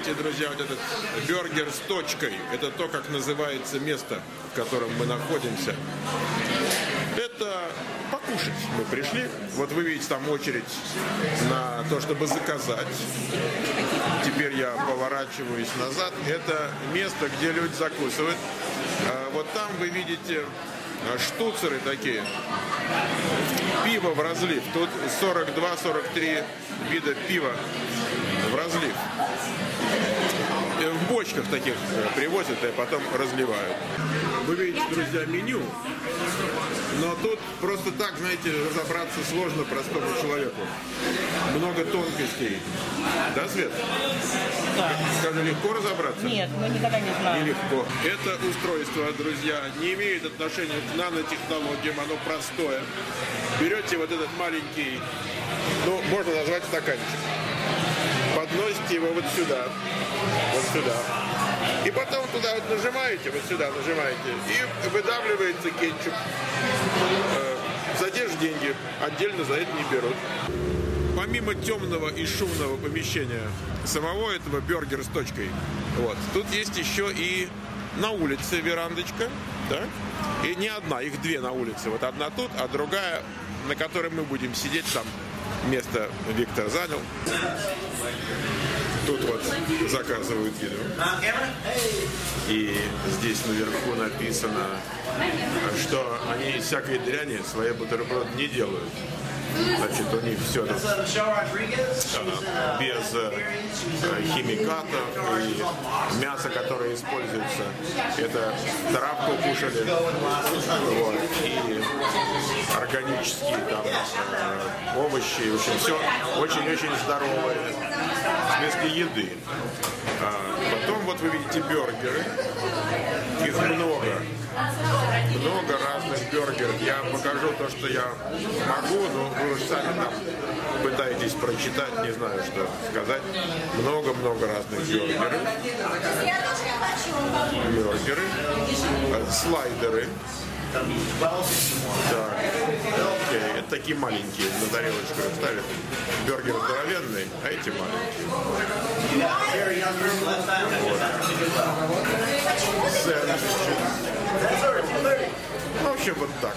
видите, друзья, вот этот бюргер с точкой. Это то, как называется место, в котором мы находимся. Это покушать мы пришли. Вот вы видите, там очередь на то, чтобы заказать. Теперь я поворачиваюсь назад. Это место, где люди закусывают. Вот там вы видите штуцеры такие. Пиво в разлив. Тут 42-43 вида пива в разлив. В бочках таких привозят и потом разливают. Вы видите, друзья, меню. Но тут просто так, знаете, разобраться сложно простому человеку. Много тонкостей. Да, Свет? Да. Скажи, легко разобраться? Нет, мы никогда не знаем. Нелегко. Это устройство, друзья, не имеет отношения к нанотехнологиям, оно простое. Берете вот этот маленький, ну, можно назвать стаканчик. Подносите его вот сюда. И потом туда вот нажимаете, вот сюда нажимаете, и выдавливается кетчуп. За те же деньги, отдельно за это не берут. Помимо темного и шумного помещения самого этого бюргера с точкой, вот, тут есть еще и на улице верандочка, да? И не одна, их две на улице. Вот одна тут, а другая, на которой мы будем сидеть, там место Виктор занял. Тут вот заказывают еду. И здесь наверху написано, что они из всякой дряни свои бутерброды не делают. Значит, у них все без химикатов, и мясо, которое используется, это травку кушали, вот, и органические там овощи, в общем, все очень-очень здоровое, в смысле еды. Потом вот вы видите бюргеры, их много разных бюргеров. Я покажу то, что я могу, но вы уж сами там пытаетесь прочитать, не знаю, что сказать. Много-много разных бюргеров. Слайдеры. Так, окей, это такие маленькие, на тарелочку ставят. Бюргер здоровенный, а эти маленькие. Вот. Сэндвичи. В общем, вот так.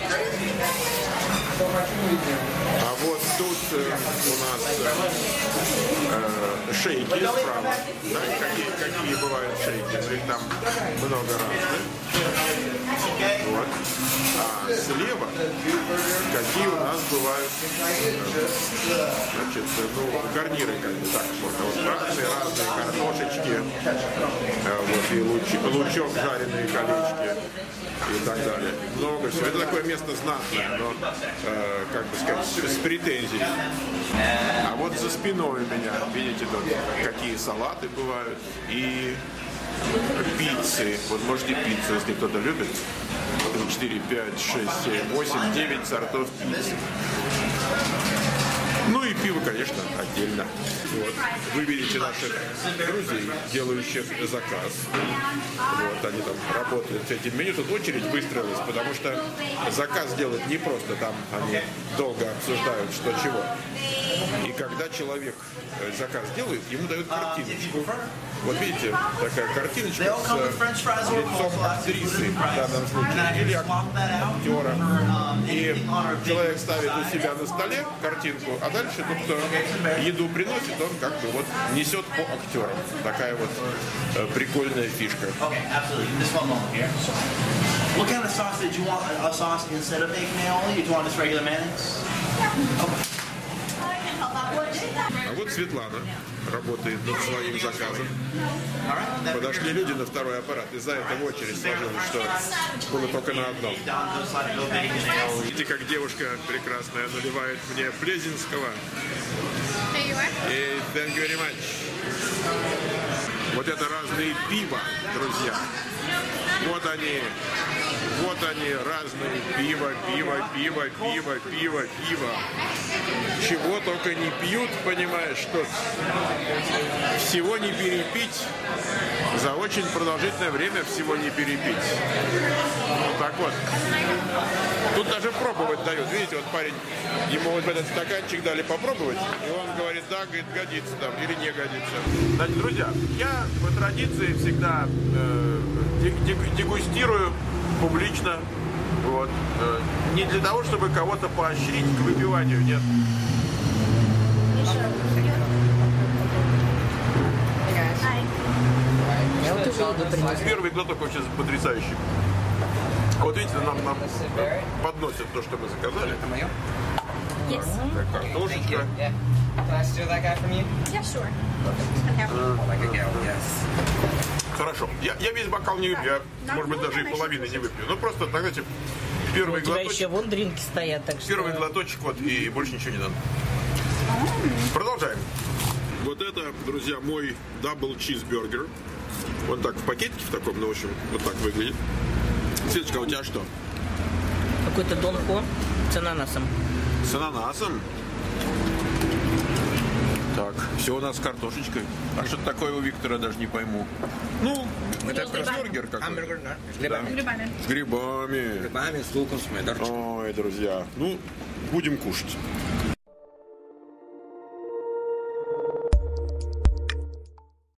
А вот тут у нас шейки справа. Да, какие бывают шейки? Их там много разных. Вот. А слева какие у нас бывают, значит, ну, гарниры, как бы так можно. Вот разные картошечки, вот, и лучок, жареные колечки и так далее. Много всего. Это такое место знатное, но, как бы сказать, с претензией. А вот за спиной у меня, видите, тут какие салаты бывают и пиццы. Вот можете пиццу, если кто-то любит. 3, 4, 5, 6, 7, 8, 9 сортов пиццы. Ну и пиво, конечно, отдельно. Вот. Вы видите наших друзей, делающих заказ. Вот, они там работают с этим меню. Тут очередь выстроилась, потому что заказ делать не просто. Там они долго обсуждают, что чего. И когда человек заказ делает, ему дают картиночку. Вот видите, такая картиночка с лицом актрисы в данном случае, или актера. И человек ставит у себя на столе картинку, а дальше тот, кто еду приносит, он как бы вот несет по актерам. Такая вот прикольная фишка. What kind of sauce did you want? A sauce instead of bacon aioli? Did you want just regular mayonnaise? А вот Светлана работает над своим заказом. Подошли люди на второй аппарат. Из-за этого очередь сложилась, что было только на одном. Видите, как девушка прекрасная наливает мне плезинского. И thank you very much. Вот это разные пиво, друзья. Вот они, разные. Пиво. Чего только не пьют, понимаешь, что всего не перепить. За очень продолжительное время всего не перепить. Вот так вот. Тут даже пробовать дают. Видите, вот парень, ему вот этот стаканчик дали попробовать, и он говорит, да, говорит, годится там или не годится. Значит, друзья, я по традиции всегда дегустирую публично. Вот. Не для того, чтобы кого-то поощрить к выпиванию, нет. Первый глоток вообще потрясающий. Вот видите, нам подносят то, что мы заказали. Это мое? Картошечка. Хорошо. Я весь бокал не выпью, я, может быть, даже и половины не выпью. Ну, просто, знаете, первый У тебя глоточек. еще вон дринки стоят, так что... Первый глоточек, вот, и больше ничего не надо. Продолжаем. Вот это, друзья, мой дабл чизбургер. Вот так, в пакетике в таком, ну, в общем, вот так выглядит. Светочка, у тебя что? Какой-то Дон Хо с ананасом. С ананасом. Так, все у нас с картошечкой. А что такое у Виктора, даже не пойму. Ну, это бургер какой-то. Гамбургер, да? С Да. грибами. С грибами. Грибами, с луком, с помидорчиком. Ой, друзья, ну, будем кушать.